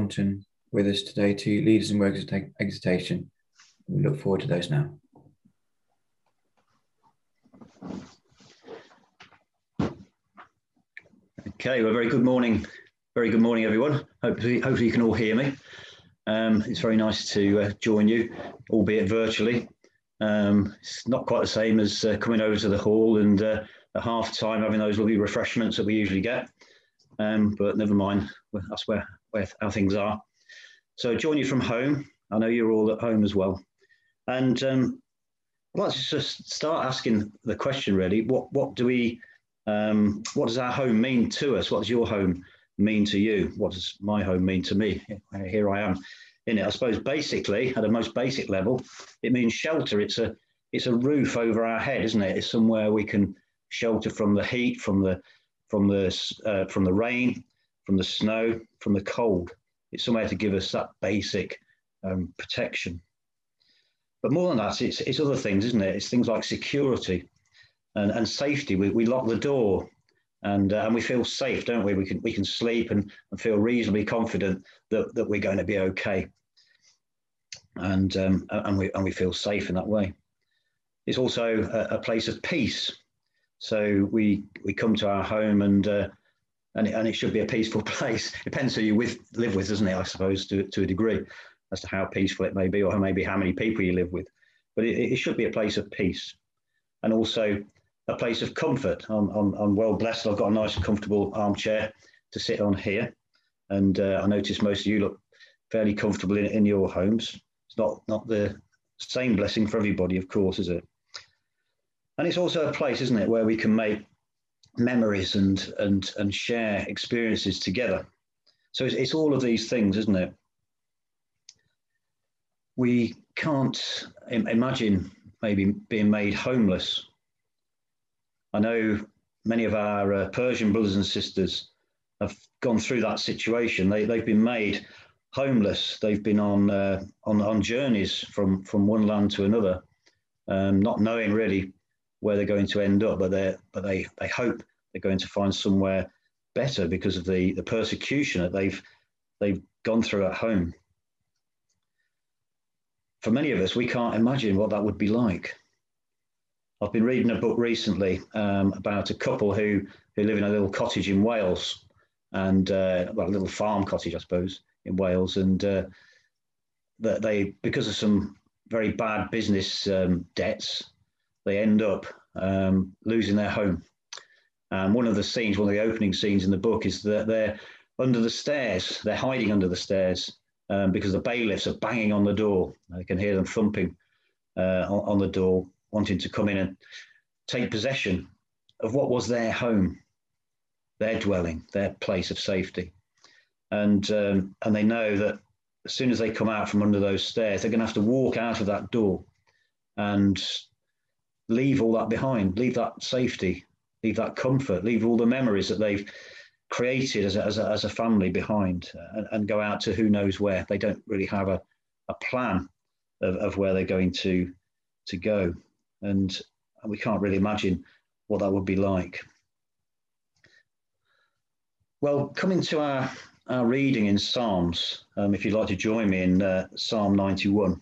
Thornton with us today to lead us in words of exhortation. We look forward to those now. Okay, well, very good morning, everyone. Hopefully you can all hear me. It's very nice to join you, albeit virtually. It's not quite the same as coming over to the hall and at half time having those lovely refreshments that we usually get. But never mind, that's where how things are. So join you from home. I know you're all at home as well. And I'd like to just start asking the question really, what does our home mean to us? What does your home mean to you? What does my home mean to me? Here I am in it. I suppose basically, at a most basic level, it means shelter. It's a roof over our head, isn't it? It's somewhere we can shelter from the heat, from the rain, from the snow, from the cold. It's somewhere to give us that basic protection. But more than that, it's other things, isn't it? It's things like security and safety. We lock the door and we feel safe, don't we? We can sleep and feel reasonably confident that we're going to be okay. And we feel safe in that way. It's also a place of peace. So we come to our home and it should be a peaceful place. Depends who you live with, doesn't it? I suppose to a degree, as to how peaceful it may be, or maybe how many people you live with. But it should be a place of peace, and also a place of comfort. I'm well blessed. I've got a nice, comfortable armchair to sit on here, and I notice most of you look fairly comfortable in your homes. It's not the same blessing for everybody, of course, is it? And it's also a place, isn't it, where we can make memories and share experiences together. So it's all of these things, isn't it? We can't imagine maybe being made homeless. I know many of our Persian brothers and sisters have gone through that situation. They've been made homeless. They've been on journeys from one land to another, not knowing really where they're going to end up, but they hope they're going to find somewhere better because of the persecution that they've gone through at home. For many of us, we can't imagine what that would be like. I've been reading a book recently about a couple who live in a little cottage in Wales, and a little farm cottage, I suppose, in Wales, and that they, because of some very bad business debts, they end up losing their home. And one of the opening scenes in the book is that they're under the stairs. They're hiding under the stairs because the bailiffs are banging on the door. They can hear them thumping on the door, wanting to come in and take possession of what was their home, their dwelling, their place of safety. And they know that as soon as they come out from under those stairs, they're going to have to walk out of that door and leave all that behind, leave that safety, leave that comfort, leave all the memories that they've created as a family behind, and go out to who knows where. They don't really have a plan of where they're going to go. And we can't really imagine what that would be like. Well, coming to our reading in Psalms, if you'd like to join me in Psalm 91,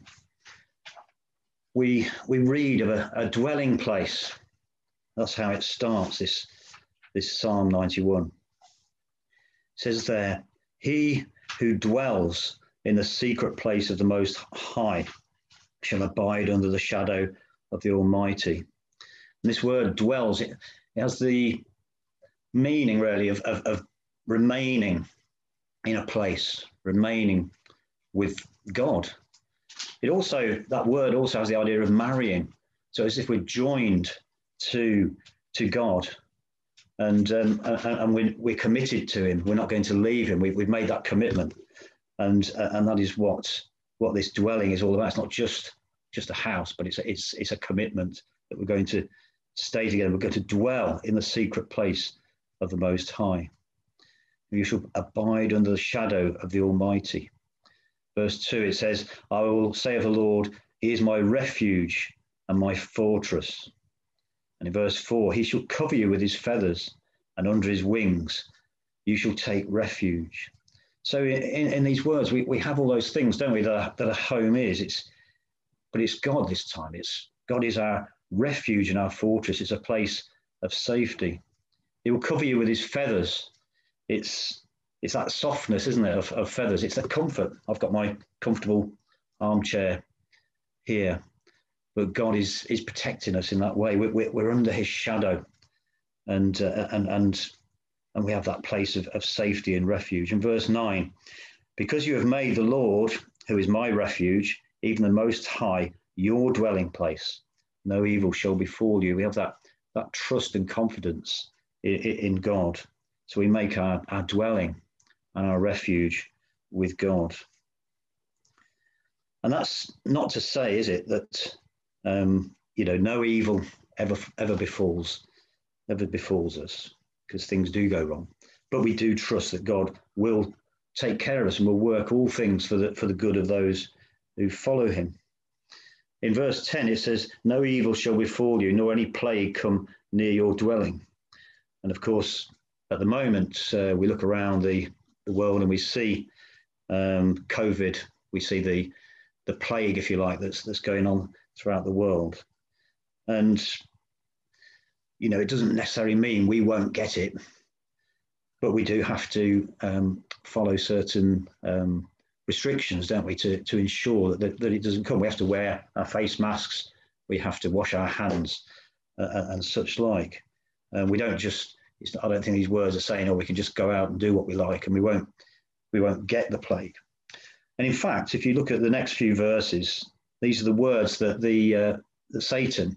we read of a dwelling place. That's how it starts, this Psalm 91. It says there, "He who dwells in the secret place of the Most High shall abide under the shadow of the Almighty." And this word dwells, it has the meaning really of remaining in a place, remaining with God. That word also has the idea of marrying. So as if we're joined to God, and we're committed to him. We're not going to leave him. We've made that commitment, and that is what this dwelling is all about. It's not just a house, but it's a commitment that we're going to stay together. We're going to dwell in the secret place of the Most High. You shall abide under the shadow of the Almighty. Verse 2, it says, "I will say of the Lord, he is my refuge and my fortress." And in verse 4, "He shall cover you with his feathers, and under his wings you shall take refuge." So in these words, we have all those things, don't we, that a home is. But it's God this time. God is our refuge and our fortress. It's a place of safety. He will cover you with his feathers. It's that softness, isn't it, of feathers. It's that comfort. I've got my comfortable armchair here, but God is protecting us in that way. We're under his shadow, and we have that place of safety and refuge. In verse 9, because you have made the Lord, who is my refuge, even the Most High, your dwelling place, no evil shall befall you. We have that trust and confidence in God. So we make our dwelling and our refuge with God. And that's not to say, is it, that no evil ever befalls us, because things do go wrong. But we do trust that God will take care of us and will work all things for the good of those who follow him. In verse 10, it says, no evil shall befall you, nor any plague come near your dwelling. And of course, at the moment, we look around the world and we see COVID, we see the plague, if you like, that's going on throughout the world. And, it doesn't necessarily mean we won't get it, but we do have to follow certain restrictions, don't we, to ensure that it doesn't come. We have to wear our face masks, we have to wash our hands and such like. We don't just, I don't think these words are saying, we can just go out and do what we like and we won't get the plague. And in fact, if you look at the next few verses, these are the words that that Satan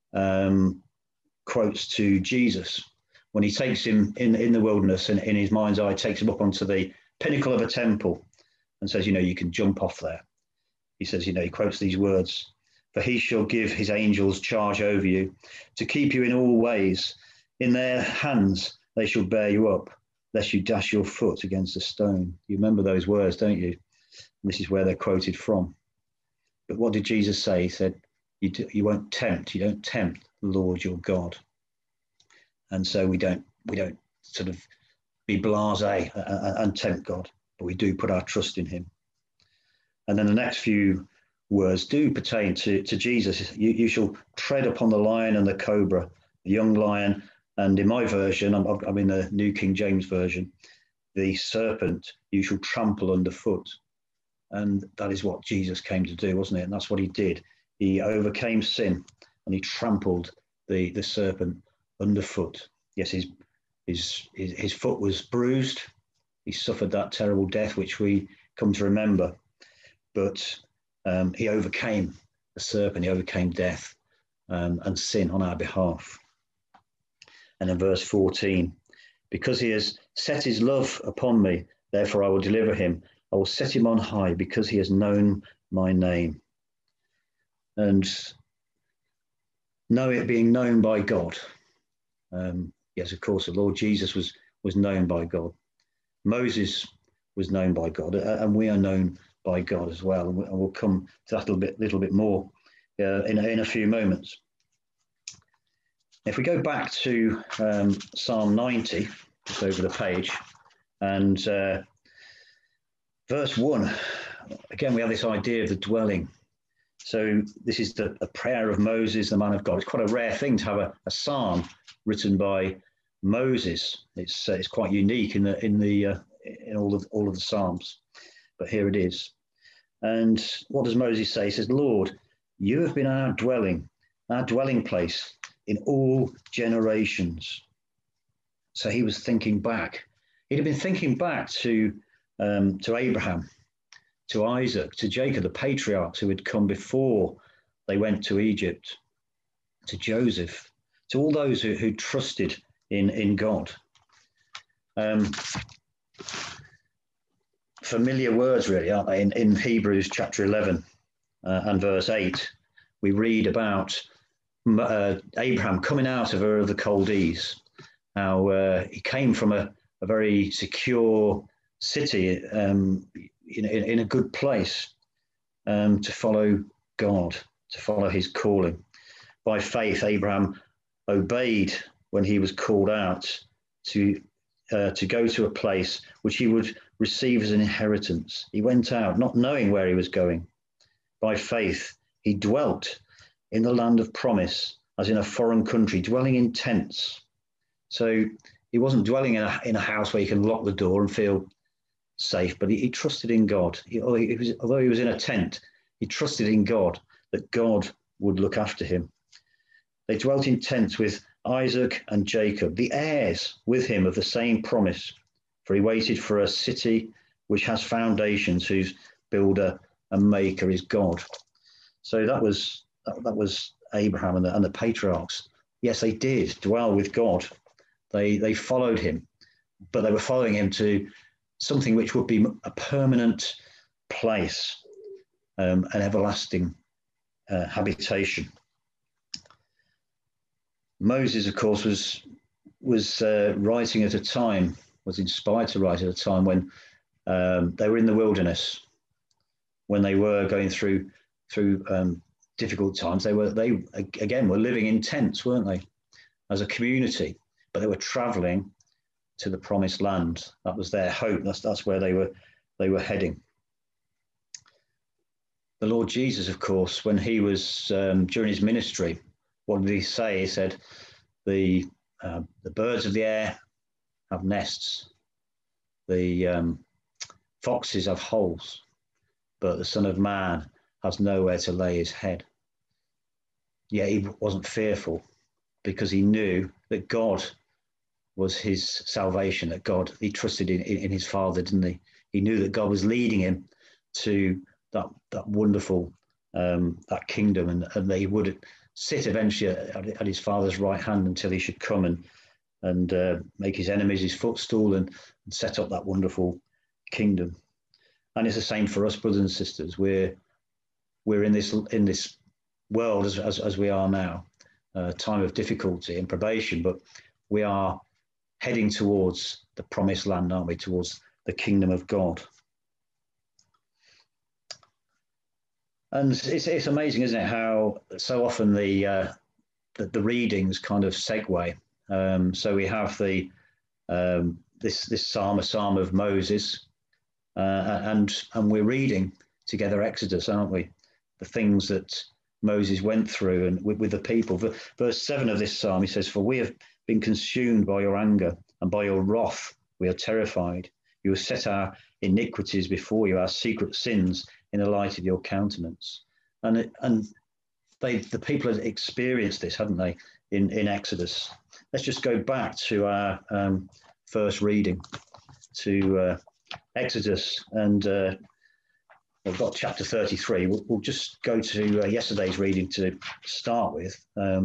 quotes to Jesus when he takes him in the wilderness, and in his mind's eye takes him up onto the pinnacle of a temple and says, you can jump off there. He says, he quotes these words, for he shall give his angels charge over you to keep you in all ways. In their hands they shall bear you up, lest you dash your foot against a stone. You remember those words, don't you? And this is where they're quoted from. But what did Jesus say? He said, you don't tempt the Lord your God. And so we don't sort of be blasé and tempt God, but we do put our trust in him. And then the next few words do pertain to Jesus. You shall tread upon the lion and the cobra, the young lion, and in my version, I'm in the New King James Version, the serpent you shall trample underfoot. And that is what Jesus came to do, wasn't it? And that's what he did. He overcame sin and he trampled the serpent underfoot. Yes, his foot was bruised. He suffered that terrible death, which we come to remember. But he overcame the serpent, he overcame death and sin on our behalf. And in verse 14, because he has set his love upon me, therefore I will deliver him. I will set him on high because he has known my name. And being known by God. Yes, of course, the Lord Jesus was known by God. Moses was known by God, and we are known by God as well. And we'll come to that a little bit more in a few moments. If we go back to Psalm 90, just over the page, and verse 1, again, we have this idea of the dwelling. So this is a prayer of Moses, the man of God. It's quite a rare thing to have a psalm written by Moses. It's quite unique in all of the psalms, but here it is. And what does Moses say? He says, Lord, you have been our dwelling place in all generations. So he was thinking back. He'd have been thinking back to Abraham, to Isaac, to Jacob, the patriarchs who had come before they went to Egypt, to Joseph, to all those who trusted in God. Familiar words, really, aren't they? In Hebrews chapter 11 and verse 8, we read about Abraham coming out of Ur of the Chaldees, how he came from a very secure city in a good place to follow God, to follow his calling. By faith, Abraham obeyed when he was called out to go to a place which he would receive as an inheritance. He went out not knowing where he was going. By faith, he dwelt in the land of promise, as in a foreign country, dwelling in tents. So he wasn't dwelling in a house where you can lock the door and feel safe, but he trusted in God. Although he was in a tent, he trusted in God, that God would look after him. They dwelt in tents with Isaac and Jacob, the heirs with him of the same promise, for he waited for a city which has foundations, whose builder and maker is God. So that was Abraham and the patriarchs. Yes, they did dwell with God. They followed him, but they were following him to something which would be a permanent place, an everlasting habitation. Moses, of course, was writing at a time, was inspired to write at a time when they were in the wilderness, when they were going through difficult times. They again were living in tents, weren't they, as a community? But they were traveling to the promised land. That was their hope. That's where they were heading. The Lord Jesus, of course, when he was during his ministry, what did he say? He said, the birds of the air have nests, the foxes have holes, but the Son of Man has nowhere to lay his head. Yet he wasn't fearful, because he knew that God was his salvation, that God, he trusted in his Father, didn't he? He knew that God was leading him to that wonderful, that kingdom, and that he would sit eventually at his Father's right hand until he should come and make his enemies his footstool and set up that wonderful kingdom. And it's the same for us, brothers and sisters. We're in this world as we are now, time of difficulty and probation, but we are heading towards the promised land, aren't we? Towards the kingdom of God. And it's amazing, isn't it, how so often the readings kind of segue. So we have this psalm, a psalm of Moses, and we're reading together Exodus, aren't we? The things that Moses went through and with the people. Verse 7 of this psalm, he says, "For we have been consumed by your anger, and by your wrath we are terrified. You have set our iniquities before you, our secret sins in the light of your countenance." And the people had experienced this, hadn't they, in Exodus? Let's just go back to our first reading, to Exodus, and we've got chapter 33. We'll just go to yesterday's reading to start with,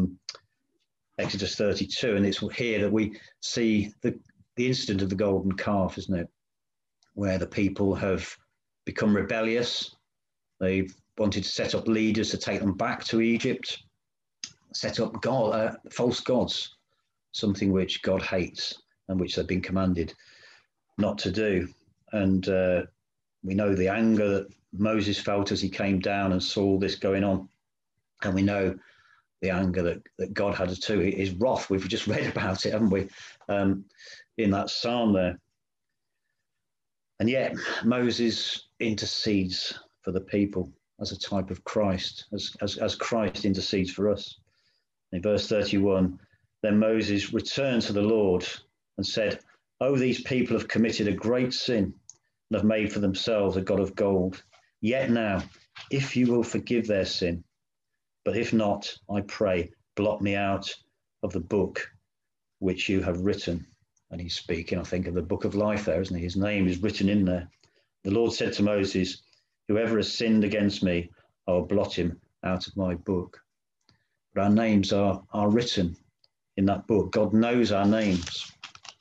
Exodus 32, and it's here that we see the incident of the golden calf, isn't it? Where the people have become rebellious. They've wanted to set up leaders to take them back to Egypt, set up false gods, something which God hates and which they've been commanded not to do. And we know the anger that Moses felt as he came down and saw all this going on. And we know the anger that God had too, his wrath. We've just read about it, haven't we, in that psalm there. And yet Moses intercedes for the people as a type of Christ, as Christ intercedes for us. In verse 31, then Moses returned to the Lord and said, "Oh, these people have committed a great sin and have made for themselves a god of gold. Yet now, if you will forgive their sin, but if not, I pray, blot me out of the book which you have written." And he's speaking, I think, of the book of life there, isn't he? His name is written in there. The Lord said to Moses, "Whoever has sinned against me, I will blot him out of my book." But our names are written in that book. God knows our names.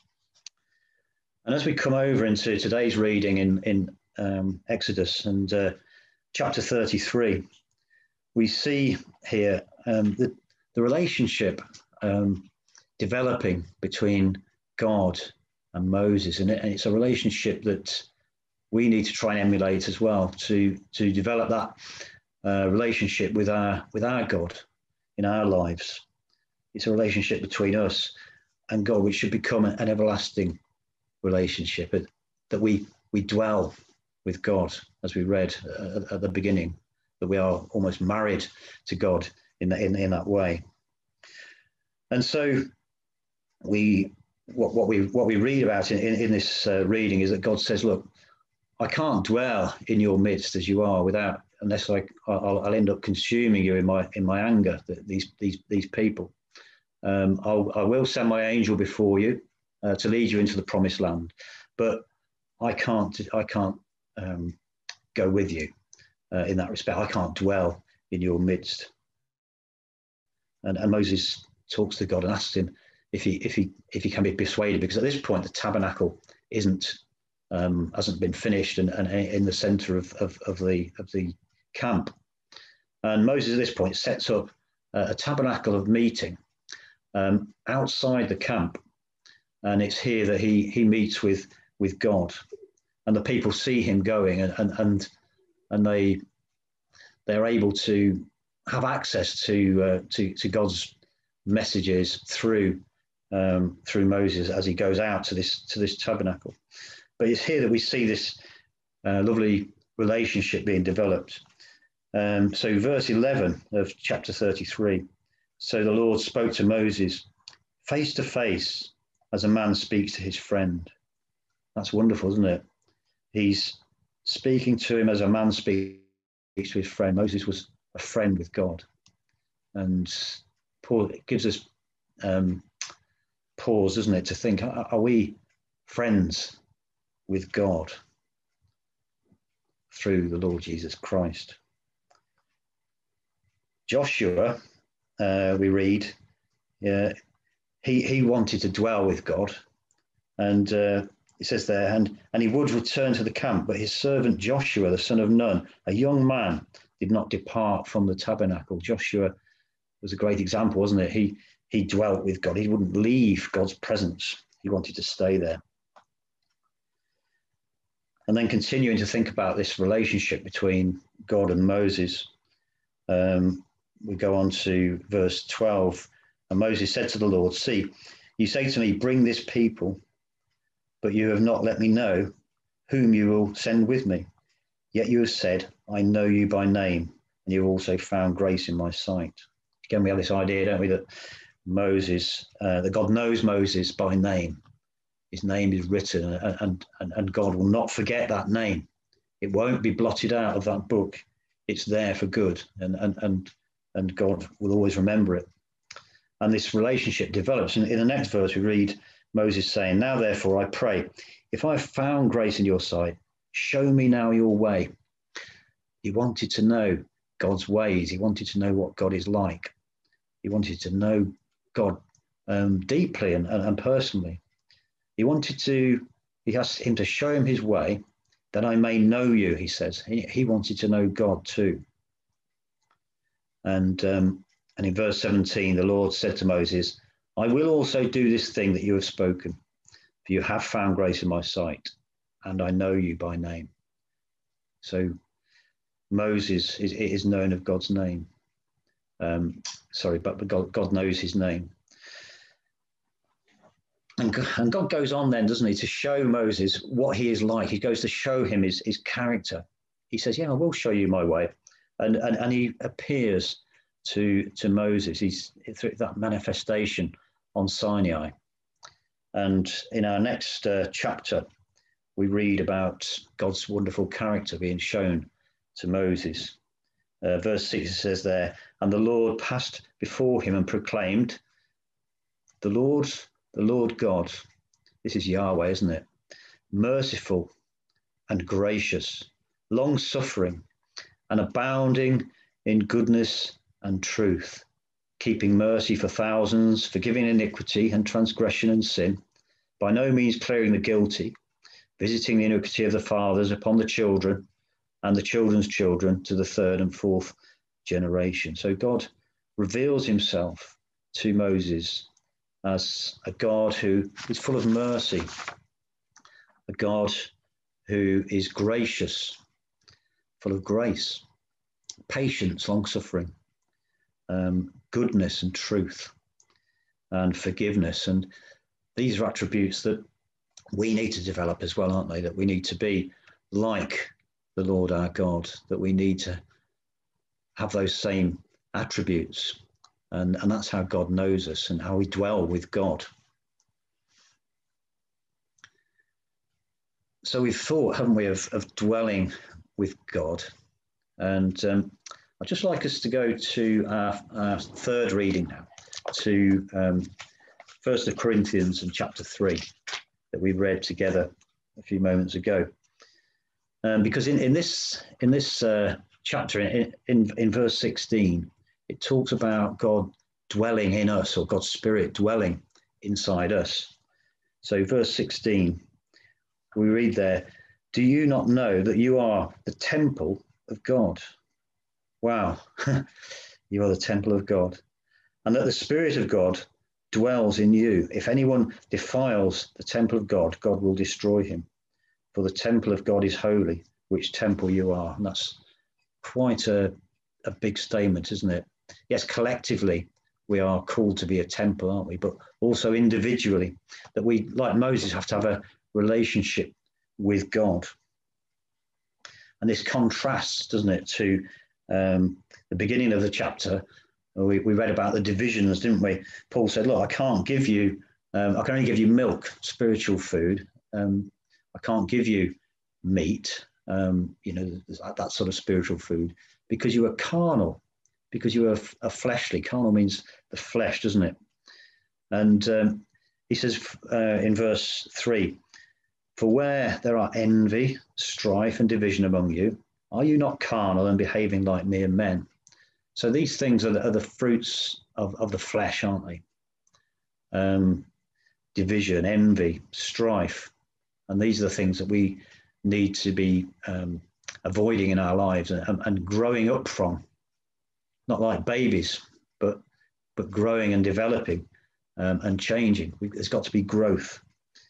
And as we come over into today's reading in Exodus and chapter 33, we see here the relationship developing between God and Moses. And it's a relationship that we need to try and emulate as well, to develop that relationship with our God in our lives. It's a relationship between us and God, which should become an everlasting relationship, that we we dwell with God, as we read at the beginning, that we are almost married to God in that way. And so what we read about in this reading is that God says, look, I can't dwell in your midst as you are unless I'll end up consuming you in my anger, these people. I will send my angel before you to lead you into the promised land, but I can't go with you in that respect. I can't dwell in your midst. And Moses talks to God and asks him if he can be persuaded, because at this point the tabernacle hasn't been finished and in the center of the camp. And Moses at this point sets up a tabernacle of meeting outside the camp, and it's here that he meets with God, and the people see him going, and they're able to have access to God's messages through Moses as he goes out to this tabernacle. But it's here that we see this lovely relationship being developed. So verse 11 of chapter 33, so the Lord spoke to Moses face to face as a man speaks to his friend. That's wonderful, isn't it? He's speaking to him as a man speaks to his friend. Moses was a friend with God. And Paul, it gives us pause, doesn't it, to think, are we friends with God through the Lord Jesus Christ? Joshua, we read, he wanted to dwell with God, and it says there, and he would return to the camp, but his servant Joshua, the son of Nun, a young man, did not depart from the tabernacle. Joshua was a great example, wasn't it? He dwelt with God. He wouldn't leave God's presence. He wanted to stay there. And then continuing to think about this relationship between God and Moses, we go on to verse 12. And Moses said to the Lord, see, you say to me, bring this people, but you have not let me know whom you will send with me. Yet you have said, I know you by name, and you have also found grace in my sight. Again, we have this idea, don't we, that that God knows Moses by name. His name is written, and God will not forget that name. It won't be blotted out of that book. It's there for good, and God will always remember it. And this relationship develops. And in the next verse, we read Moses saying, now therefore I pray, if I have found grace in your sight, show me now your way. He wanted to know God's ways. He wanted to know what God is like. He wanted to know God deeply and personally. He asked him to show him his way, that I may know you, he says. He wanted to know God too. And in verse 17, the Lord said to Moses, I will also do this thing that you have spoken, for you have found grace in my sight, and I know you by name. So Moses is known of God's name. But God knows his name. And God goes on then, doesn't he, to show Moses what he is like. He goes to show him his character. He says, yeah, I will show you my way. And he appears to Moses. He's through that manifestation on Sinai. And in our next chapter, we read about God's wonderful character being shown to Moses. Verse 6 says there, and the Lord passed before him and proclaimed, the Lord God, this is Yahweh, isn't it? Merciful and gracious, long-suffering and abounding in goodness and truth, keeping mercy for thousands, forgiving iniquity and transgression and sin, by no means clearing the guilty, visiting the iniquity of the fathers upon the children and the children's children to the third and fourth generation. So God reveals himself to Moses as a God who is full of mercy, a God who is gracious, full of grace, patience, long-suffering, goodness and truth, and forgiveness. And these are attributes that we need to develop as well, aren't they? That we need to be like the Lord our God, that we need to have those same attributes. And that's how God knows us and how we dwell with God. So we've thought, haven't we, of dwelling with God. And I'd just like us to go to our third reading now, to 1 Corinthians and chapter 3 that we read together a few moments ago. Because in this chapter, in verse 16, it talks about God dwelling in us, or God's Spirit dwelling inside us. So verse 16, we read there, "Do you not know that you are the temple of God?" Wow, you are the temple of God. "And that the Spirit of God dwells in you. If anyone defiles the temple of God, God will destroy him. For the temple of God is holy, which temple you are." And that's quite a big statement, isn't it? Yes, collectively, we are called to be a temple, aren't we? But also individually, that we, like Moses, have to have a relationship with God. And this contrasts, doesn't it, to the beginning of the chapter. We read about the divisions, didn't we? Paul said, look, I can't give you, I can only give you milk, spiritual food. I can't give you meat, that sort of spiritual food, because you are carnal, because you are a fleshly. Carnal means the flesh, doesn't it? And he says in verse 3, "For where there are envy, strife, and division among you, are you not carnal and behaving like mere men?" So these things are the fruits of the flesh, aren't they? Division, envy, strife. And these are the things that we need to be avoiding in our lives and growing up from. Not like babies, but growing and developing and changing. There's got to be growth.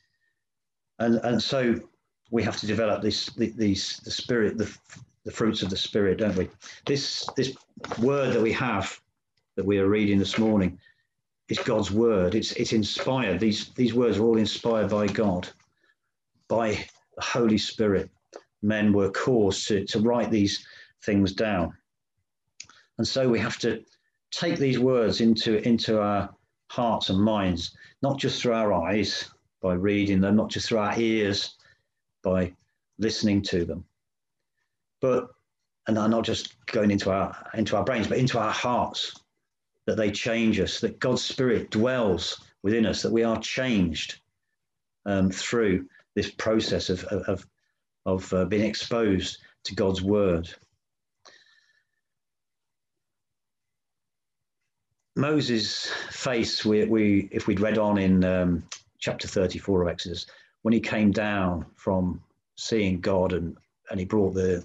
And so we have to develop the spirit, the fruits of the Spirit, don't we? This word that we have, that we are reading this morning, is God's word. It's inspired. These words are all inspired by God, by the Holy Spirit. Men were caused to write these things down. And so we have to take these words into our hearts and minds, not just through our eyes by reading them, not just through our ears by listening to them, and not just going into our brains, but into our hearts, that they change us, that God's Spirit dwells within us, that we are changed through this process of being exposed to God's word. Moses' face, if we'd read on in chapter 34 of Exodus, when he came down from seeing God and he brought the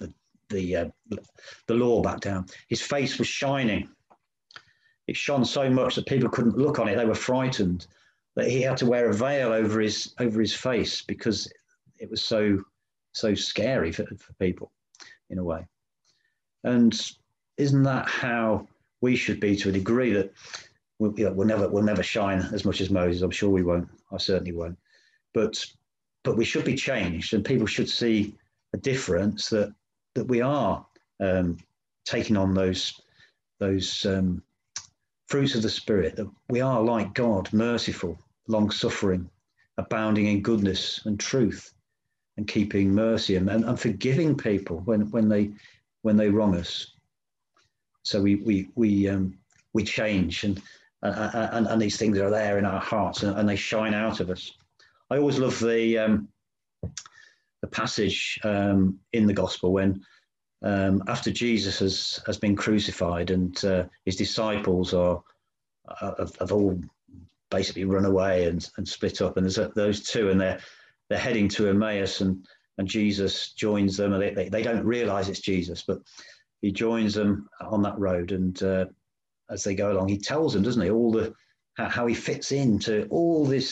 law back down, his face was shining. It shone so much that people couldn't look on it. They were frightened that he had to wear a veil over his face because it was so scary for people in a way. And isn't that how we should be to a degree, that we'll never shine as much as Moses? I'm sure we won't. I certainly won't. But we should be changed, and people should see a difference, that we are taking on those fruits of the Spirit, that we are like God, merciful, long-suffering, abounding in goodness and truth, and keeping mercy and forgiving people when they wrong us. So we change, and these things are there in our hearts, and they shine out of us. I always love the passage in the Gospel when after Jesus has been crucified and his disciples have all basically run away and split up, and there's those two, and they're heading to Emmaus, and Jesus joins them, and they don't realize it's Jesus, but he joins them on that road, and as they go along, he tells them, doesn't he, how he fits into all the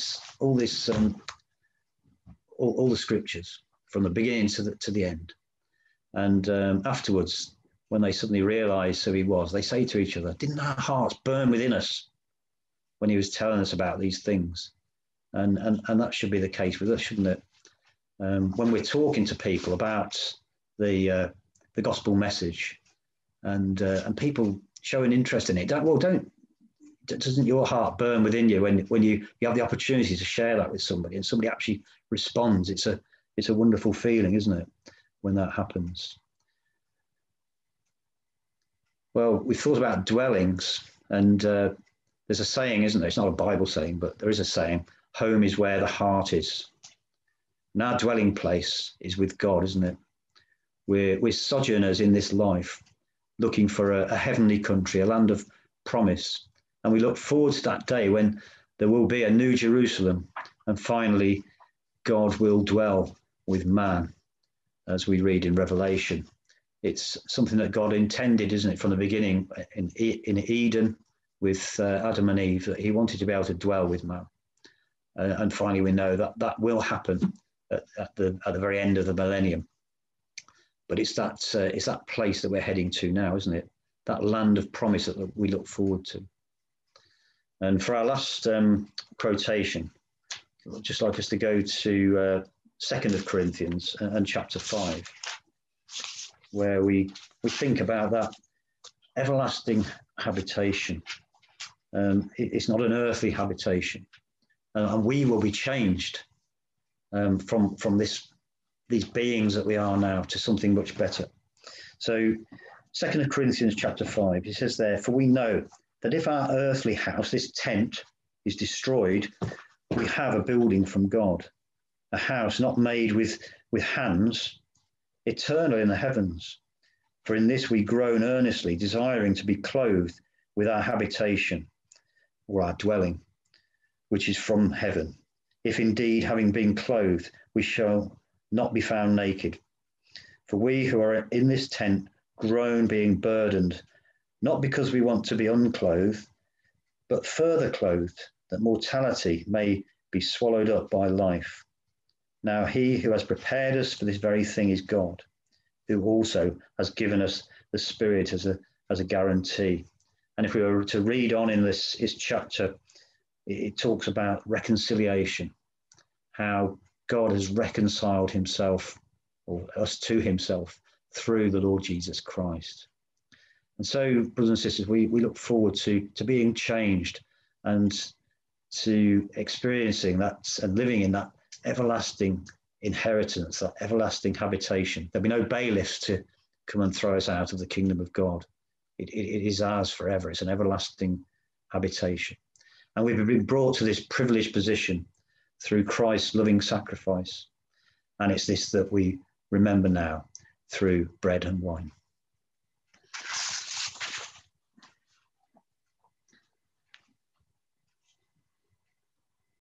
scriptures from the beginning to the end. And afterwards, when they suddenly realize who he was, they say to each other, "Didn't our hearts burn within us when he was telling us about these things?" And that should be the case with us, shouldn't it? When we're talking to people about the gospel message, and people show an interest in it, doesn't your heart burn within you when you have the opportunity to share that with somebody and somebody actually responds? It's a wonderful feeling, isn't it, when that happens? Well, we thought about dwellings, and there's a saying, isn't there? It's not a Bible saying, but there is a saying: home is where the heart is. And our dwelling place is with God, isn't it? We're sojourners in this life, looking for a heavenly country, a land of promise. And we look forward to that day when there will be a new Jerusalem, and finally God will dwell with man, as we read in Revelation. It's something that God intended, isn't it, from the beginning in Eden with Adam and Eve, that he wanted to be able to dwell with man. And finally we know that will happen at the very end of the millennium. But it's that place that we're heading to now, isn't it? That land of promise that we look forward to. And for our last quotation, I'd just like us to go to 2 Corinthians and chapter 5, where we think about that everlasting habitation. It's not an earthly habitation, and we will be changed from these beings that we are now to something much better. So 2 Corinthians chapter 5, he says there, "For we know that if our earthly house, this tent, is destroyed, we have a building from God, a house not made with hands, eternal in the heavens. For in this we groan earnestly, desiring to be clothed with our habitation, or our dwelling, which is from heaven. If indeed, having been clothed, we shall not be found naked. For we who are in this tent groan, being burdened, not because we want to be unclothed, but further clothed, that mortality may be swallowed up by life. Now he who has prepared us for this very thing is God, who also has given us the Spirit as a guarantee." And if we were to read on in this chapter, it talks about reconciliation, how God has reconciled himself, or us to himself, through the Lord Jesus Christ. And so, brothers and sisters, we look forward to being changed and to experiencing that and living in that everlasting inheritance, that everlasting habitation. There'll be no bailiffs to come and throw us out of the kingdom of God. It is ours forever. It's an everlasting habitation. And we've been brought to this privileged position through Christ's loving sacrifice. And it's this that we remember now through bread and wine.